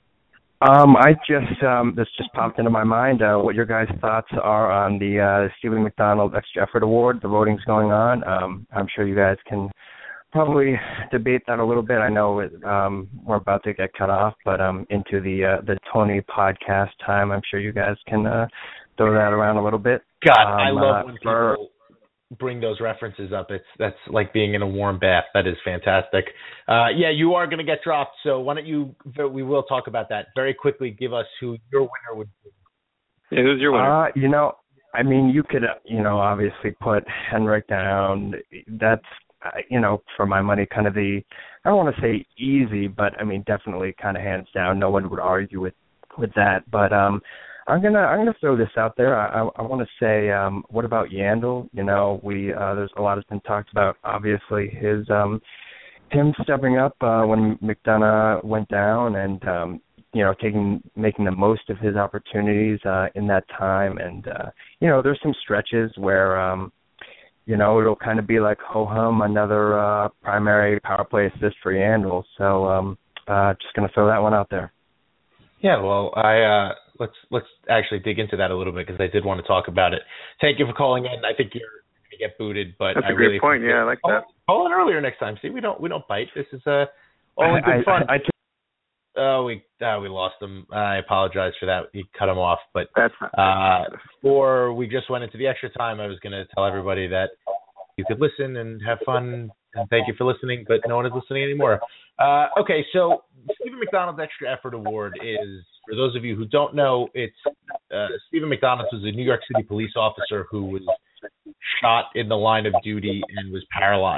Um, I just um, this just popped into my mind. Uh, what your guys' thoughts are on the uh, Stephen McDonald Extra Effort Award? The voting's going on. Um, I'm sure you guys can probably debate that a little bit. I know it, um, we're about to get cut off, but um, into the uh, the Tony podcast time, I'm sure you guys can uh, throw that around a little bit. God, um, I love uh, when for, people bring those references up. It's that's like being in a warm bath. That is fantastic. Uh, yeah, you are going to get dropped, so why don't you? We will talk about that very quickly. Give us who your winner would be. Yeah, who's your winner? Uh, you know, I mean, you could, uh, you know, obviously put Henrik down. That's Uh, you know, for my money, kind of the, I don't want to say easy, but I mean, definitely kind of hands down. No one would argue with, with that. But um, I'm gonna I'm gonna throw this out there. I I, I want to say, um, what about Yandel? You know, we uh, there's a lot has been talked about. Obviously, his um, him stepping up uh, when McDonough went down, and um, you know, taking making the most of his opportunities uh, in that time. And uh, you know, there's some stretches where. Um, You know, it'll kind of be like ho-hum, another uh, primary power play assist for Yandel. So, um, uh, just going to throw that one out there. Yeah, well, I uh, let's let's actually dig into that a little bit because I did want to talk about it. Thank you for calling in. I think you're going to get booted, but that's I a great really point. Yeah, I like that. Call in earlier next time. See, we don't we don't bite. This is uh, all in good I, fun. I, I, Oh, we uh, we lost him. I apologize for that. He cut him off. But That's uh, before we just went into the extra time, I was going to tell everybody that you could listen and have fun. And thank you for listening, but no one is listening anymore. Uh, okay, so Stephen McDonald's Extra Effort Award is, for those of you who don't know, it's uh, Stephen McDonald was a New York City police officer who was shot in the line of duty and was paralyzed.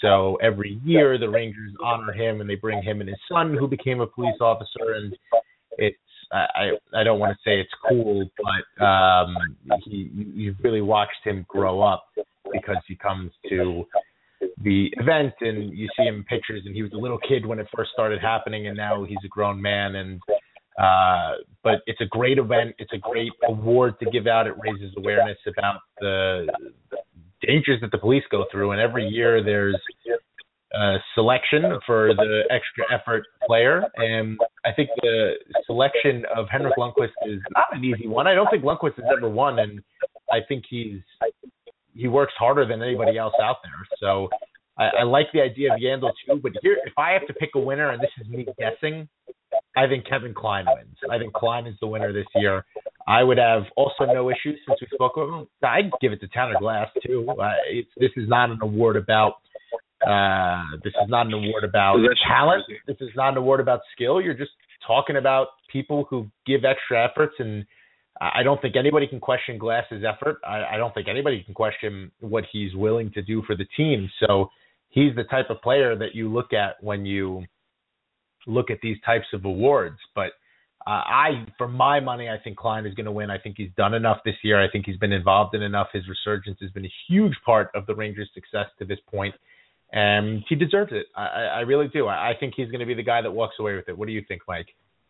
so every year the Rangers honor him and they bring him and his son, who became a police officer. And it's I I don't want to say it's cool, but um, he you've really watched him grow up because he comes to the event and you see him in pictures, and he was a little kid when it first started happening, and now he's a grown man. And uh, but it's a great event. It's a great award to give out. It raises awareness about the dangers that the police go through, and every year there's a selection for the extra effort player, and I think the selection of Henrik Lundqvist is not an easy one. I don't think Lundqvist has ever won, and I think he's he works harder than anybody else out there. So I, I like the idea of Yandle too, but here, if I have to pick a winner, and this is me guessing, I think Kevin Klein wins. I think Klein is the winner this year. I would have also no issues since we spoke of him. I'd give it to Tanner Glass too. Uh, it's, this is not an award about uh, this is not an award about talent. This is not an award about skill. You're just talking about people who give extra efforts, and I don't think anybody can question Glass's effort. I, I don't think anybody can question what he's willing to do for the team. So he's the type of player that you look at when you look at these types of awards. But uh, I, for my money, I think Klein is going to win. I think he's done enough this year. I think he's been involved in enough. His resurgence has been a huge part of the Rangers' success to this point, and he deserves it. I, I really do. I, I think he's going to be the guy that walks away with it. What do you think, Mike?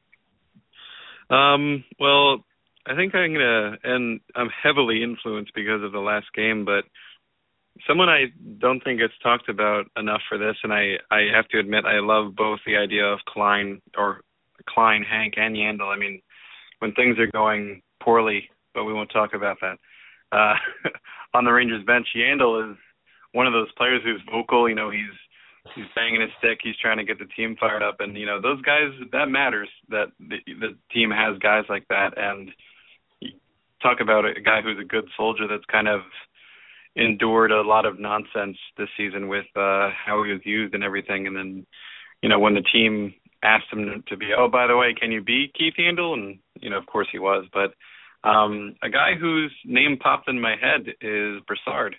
Um, well, I think I'm going to, and I'm heavily influenced because of the last game, but someone I don't think gets talked about enough for this, and I, I have to admit I love both the idea of Klein, or Klein, Hank, and Yandle. I mean, when things are going poorly, but we won't talk about that, uh, on the Rangers bench, Yandle is one of those players who's vocal. You know, he's he's banging his stick, he's trying to get the team fired up, and, you know, those guys, that matters, that the, the team has guys like that. And talk about a guy who's a good soldier that's kind of endured a lot of nonsense this season with uh, how he was used and everything. And then, you know, when the team asked him to be, oh, by the way, can you be Keith Yandle? And, you know, of course he was. But um, a guy whose name popped in my head is Brassard.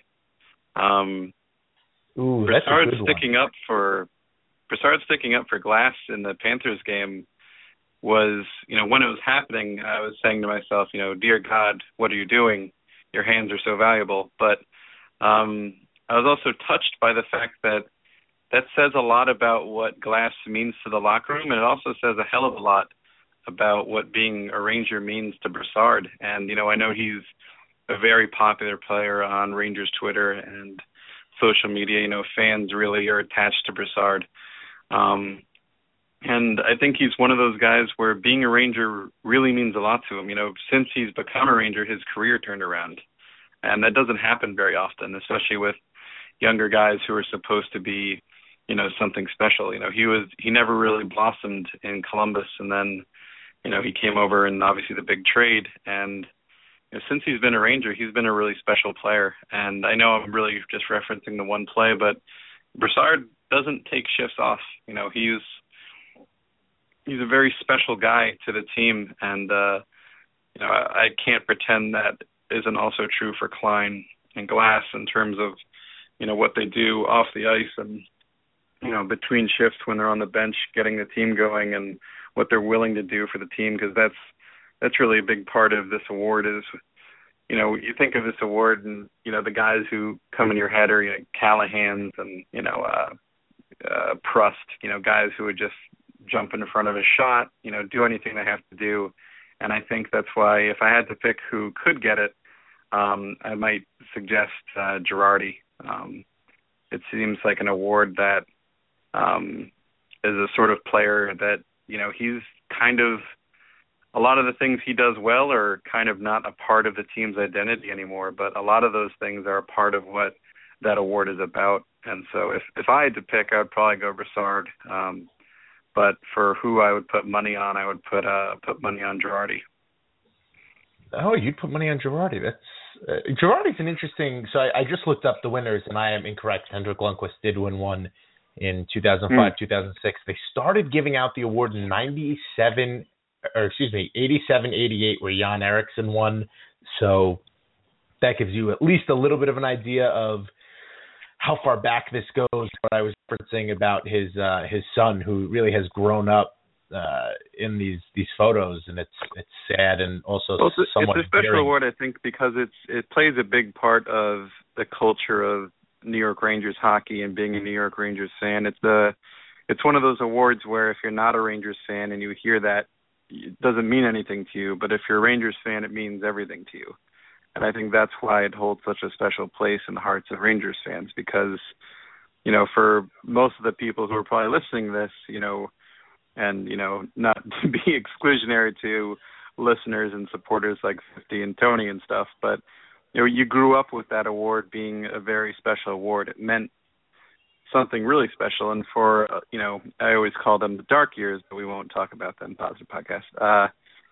Um, Ooh, Brassard that's a good sticking one. up for Brassard sticking up for Glass in the Panthers game was, you know, when it was happening, I was saying to myself, you know, dear God, what are you doing? Your hands are so valuable. But um, I was also touched by the fact that that says a lot about what Glass means to the locker room, and it also says a hell of a lot about what being a Ranger means to Brassard. And, you know, I know he's a very popular player on Rangers Twitter and social media. You know, fans really are attached to Brassard. Um, and I think he's one of those guys where being a Ranger really means a lot to him. You know, since he's become a Ranger, his career turned around. And that doesn't happen very often, especially with younger guys who are supposed to be, you know, something special. You know, he was he never really blossomed in Columbus, and then, you know, he came over in obviously the big trade. And you know, since he's been a Ranger, he's been a really special player. And I know I'm really just referencing the one play, but Brassard doesn't take shifts off. You know, he's he's a very special guy to the team, and uh, you know, I, I can't pretend that isn't also true for Klein and Glass in terms of, you know, what they do off the ice and, you know, between shifts when they're on the bench, getting the team going, and what they're willing to do for the team, because that's that's really a big part of this award. Is, you know, you think of this award and, you know, the guys who come in your head are, you know, Callahan's and, you know, uh, uh, Prust, you know, guys who would just jump in front of a shot, you know, do anything they have to do. And I think that's why if I had to pick who could get it, um, I might suggest uh, Girardi. Um, it seems like an award that um, is a sort of player that, you know, he's kind of, a lot of the things he does well are kind of not a part of the team's identity anymore, but a lot of those things are a part of what that award is about. And so if, if I had to pick, I would probably go Brassard. Um, but for who I would put money on, I would put uh, put money on Girardi. Oh, you'd put money on Girardi. That's uh, Girardi's an interesting. So I, I just looked up the winners, and I am incorrect. Henrik Lundqvist did win one in two thousand five, mm. two thousand six. They started giving out the award in ninety-seven, or excuse me, eighty-seven, eighty-eight, where Jan Eriksson won. So that gives you at least a little bit of an idea of how far back this goes. What I was referencing about his uh, his son, who really has grown up uh, in these these photos, and it's it's sad and also well, it's, somewhat. It's a special daring. award, I think, because it's it plays a big part of the culture of New York Rangers hockey and being a New York Rangers fan. It's the it's one of those awards where if you're not a Rangers fan and you hear that, it doesn't mean anything to you, but if you're a Rangers fan, it means everything to you. And I think that's why it holds such a special place in the hearts of Rangers fans, because, you know, for most of the people who are probably listening to this, you know, and, you know, not to be exclusionary to listeners and supporters like fifty and Tony and stuff, but, you know, you grew up with that award being a very special award. It meant something really special. And for, uh, you know, I always call them the dark years, but we won't talk about them in Positive Podcast. Uh,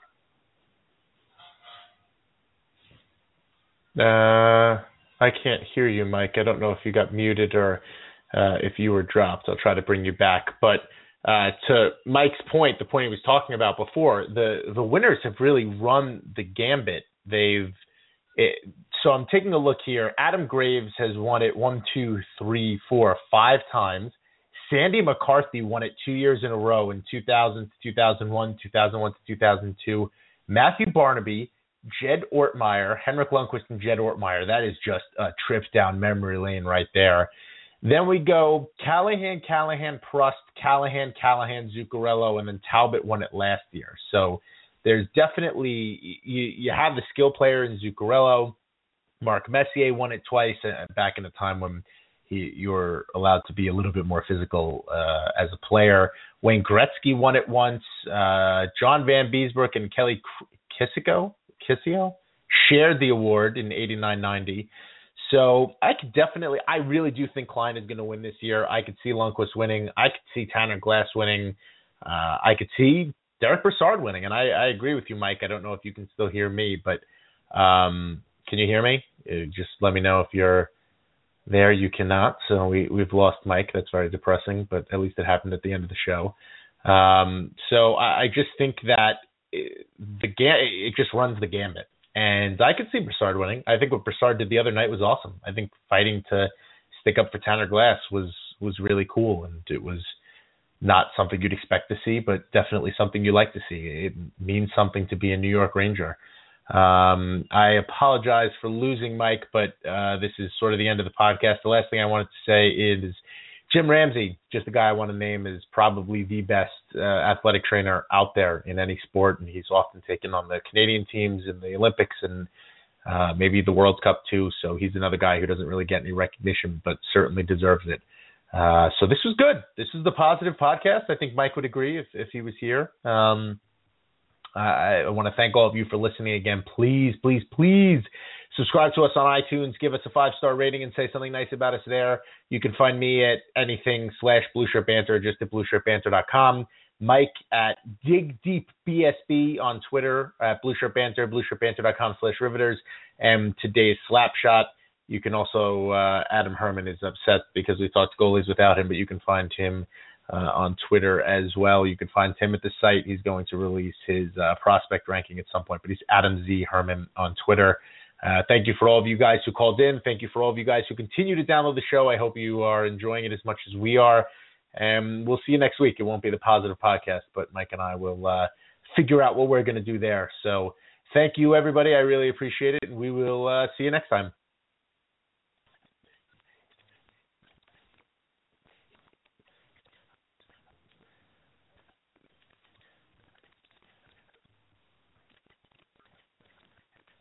Uh, I can't hear you, Mike. I don't know if you got muted or uh, if you were dropped. I'll try to bring you back. But uh, to Mike's point, the point he was talking about before, the, the winners have really run the gambit. They've it, so I'm taking a look here. Adam Graves has won it one, two, three, four, five times. Sandy McCarthy won it two years in a row in two thousand to two thousand one, two thousand one to two thousand two. Matthew Barnaby, Jed Ortmeyer, Henrik Lundqvist and Jed Ortmeyer. That is just a trip down memory lane right there. Then we go Callahan, Callahan, Prust, Callahan, Callahan, Zuccarello, and then Talbot won it last year. So there's definitely, you, you have the skill player in Zuccarello. Mark Messier won it twice uh, back in a time when he, you were allowed to be a little bit more physical uh, as a player. Wayne Gretzky won it once. Uh, John Van Beesbrook and Kelly Kissiko, Kissio shared the award in eighty-nine ninety. So I could definitely, I really do think Klein is going to win this year. I could see Lundqvist winning. I could see Tanner Glass winning. Uh, I could see Derek Brassard winning. And I, I agree with you, Mike. I don't know if you can still hear me, but um, can you hear me? Uh, just let me know if you're there. You cannot. So we, we've lost Mike. That's very depressing, but at least it happened at the end of the show. Um, so I, I just think that it, the it just runs the gambit. And I could see Brassard winning. I think what Brassard did the other night was awesome. I think fighting to stick up for Tanner Glass was, was really cool. And it was not something you'd expect to see, but definitely something you like to see. It means something to be a New York Ranger. Um, I apologize for losing Mike, but uh, this is sort of the end of the podcast. The last thing I wanted to say is Jim Ramsey, just the guy I want to name, is probably the best uh, athletic trainer out there in any sport, and he's often taken on the Canadian teams in the Olympics and uh, maybe the World Cup too. So he's another guy who doesn't really get any recognition, but certainly deserves it. Uh, so this was good. This is the Positive Podcast. I think Mike would agree if, if he was here. Um, I, I want to thank all of you for listening again. Please, please, please subscribe to us on iTunes. Give us a five-star rating and say something nice about us there. You can find me at anything slash Blue Shirt Banter, just at blue shirt banter dot com. Mike at Dig Deep B S B on Twitter, at Blue Shirt Banter, blue shirt banter dot com slash Riveters. And today's Slapshot. You can also, uh, Adam Herman is upset because we talked goalies without him, but you can find him uh, on Twitter as well. You can find Tim at the site. He's going to release his uh, prospect ranking at some point, but he's Adam Z. Herman on Twitter. Uh, thank you for all of you guys who called in. Thank you for all of you guys who continue to download the show. I hope you are enjoying it as much as we are. And we'll see you next week. It won't be the Positive Podcast, but Mike and I will uh, figure out what we're going to do there. So thank you, everybody. I really appreciate it. And we will uh, see you next time.